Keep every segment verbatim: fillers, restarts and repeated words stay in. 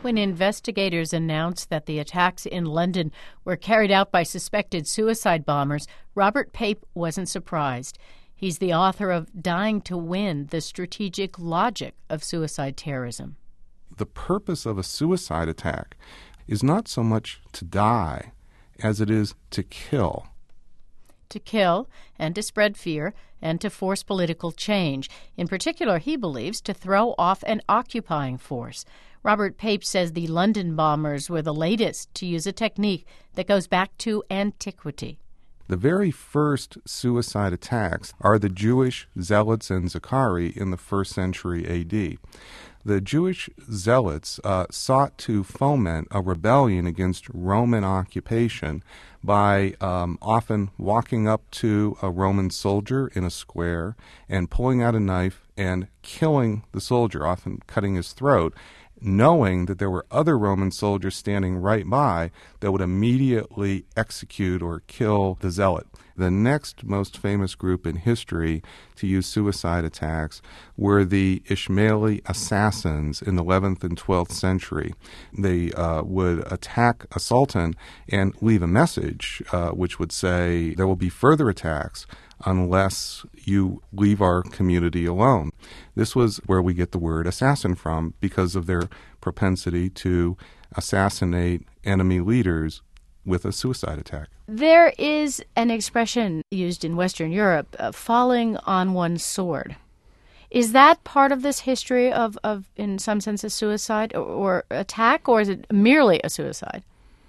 When investigators announced that the attacks in London were carried out by suspected suicide bombers, Robert Pape wasn't surprised. He's the author of Dying to Win: The Strategic Logic of Suicide Terrorism. The purpose of a suicide attack is not so much to die as it is to kill. To kill and to spread fear and to force political change. In particular, he believes, to throw off an occupying force. Robert Pape says the London bombers were the latest to use a technique that goes back to antiquity. The very first suicide attacks are the Jewish zealots and Zachari in the first century A D. The Jewish zealots uh, sought to foment a rebellion against Roman occupation by um, often walking up to a Roman soldier in a square and pulling out a knife and killing the soldier, often cutting his throat, knowing that there were other Roman soldiers standing right by that would immediately execute or kill the zealot. The next most famous group in history to use suicide attacks were the Ismaili assassins in the eleventh and twelfth century. They uh, would attack a sultan and leave a message uh, which would say, there will be further attacks unless you leave our community alone. This was where we get the word assassin from, because of their propensity to assassinate enemy leaders with a suicide attack. There is an expression used in Western Europe, uh, falling on one's sword. Is that part of this history of, of in some sense, a suicide or, or attack, or is it merely a suicide?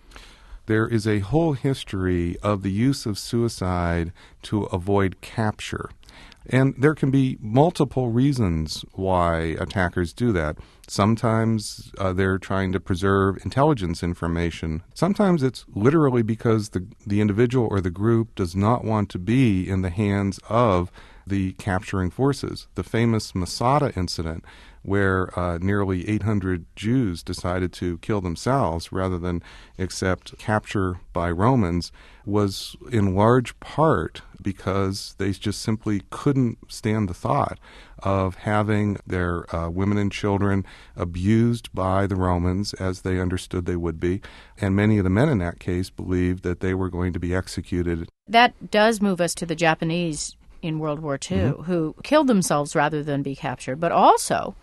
There is a whole history of the use of suicide to avoid capture. And there can be multiple reasons why attackers do that. Sometimes uh, they're trying to preserve intelligence information. Sometimes it's literally because the, the individual or the group does not want to be in the hands of the capturing forces. The famous Masada incident, where uh, nearly eight hundred Jews decided to kill themselves rather than accept capture by Romans, was in large part because they just simply couldn't stand the thought of having their uh, women and children abused by the Romans as they understood they would be. And many of the men in that case believed that they were going to be executed. That does move us to the Japanese in World War Two, mm-hmm. who killed themselves rather than be captured, but also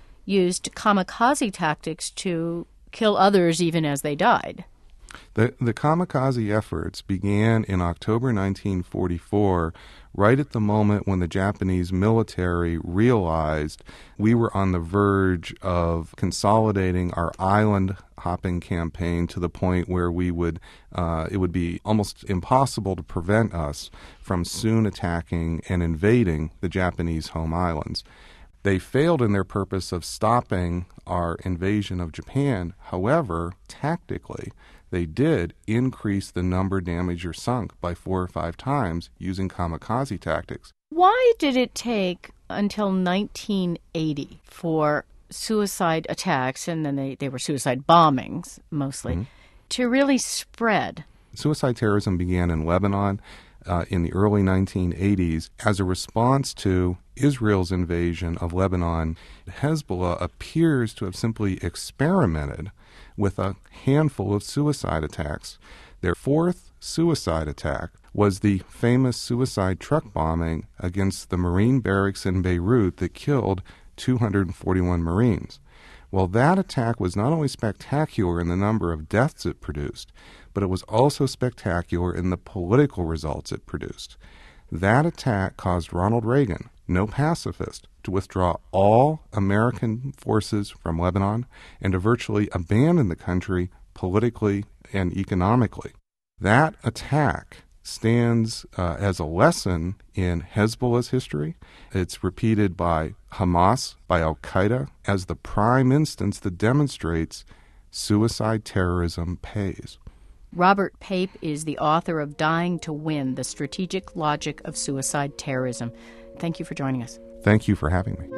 used kamikaze tactics to kill others even as they died. The, the kamikaze efforts began in October nineteen forty-four, right at the moment when the Japanese military realized we were on the verge of consolidating our island hopping campaign to the point where we would uh, it would be almost impossible to prevent us from soon attacking and invading the Japanese home islands. They failed in their purpose of stopping our invasion of Japan. However, tactically, they did increase the number damaged or sunk by four or five times using kamikaze tactics. Why did it take until nineteen eighty for suicide attacks, and then they, they were suicide bombings mostly, mm-hmm. to really spread? Suicide terrorism began in Lebanon uh, in the early nineteen eighties as a response to Israel's invasion of Lebanon. Hezbollah appears to have simply experimented with a handful of suicide attacks. Their fourth suicide attack was the famous suicide truck bombing against the Marine barracks in Beirut that killed two hundred forty-one Marines. Well, that attack was not only spectacular in the number of deaths it produced, but it was also spectacular in the political results it produced. That attack caused Ronald Reagan, no pacifist, to withdraw all American forces from Lebanon and to virtually abandon the country politically and economically. That attack stands uh, as a lesson in Hezbollah's history. It's repeated by Hamas, by Al-Qaeda, as the prime instance that demonstrates suicide terrorism pays. Robert Pape is the author of Dying to Win: The Strategic Logic of Suicide Terrorism. Thank you for joining us. Thank you for having me.